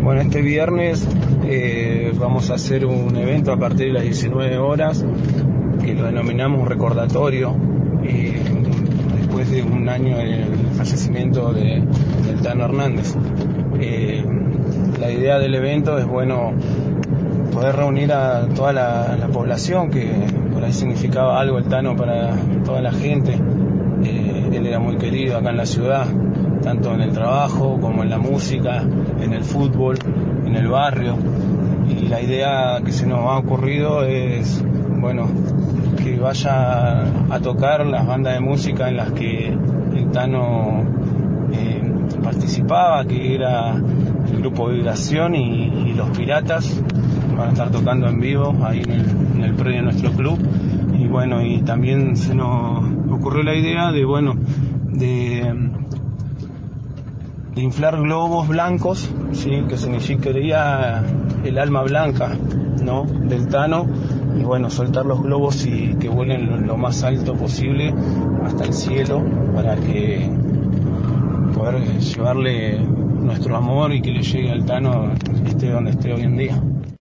Bueno, este viernes vamos a hacer un evento a partir de las 19 horas que lo denominamos un recordatorio después de un año del fallecimiento del Tano Hernández. La idea del evento es poder reunir a toda la población, que por ahí significaba algo el Tano para toda la gente. Él era muy querido acá en la ciudad, tanto en el trabajo como en la música, en el fútbol, en el barrio. Y la idea que se nos ha ocurrido es, que vaya a tocar las bandas de música en las que el Tano participaba, que era el Grupo Vibración y Los Piratas. Van a estar tocando en vivo ahí en el predio de nuestro club. Y también se nos ocurrió la idea de inflar globos blancos, ¿sí? Que significaría el alma blanca, ¿no?, del Tano, y soltar los globos y que vuelen lo más alto posible hasta el cielo, para que poder llevarle nuestro amor y que le llegue al Tano, esté donde esté hoy en día.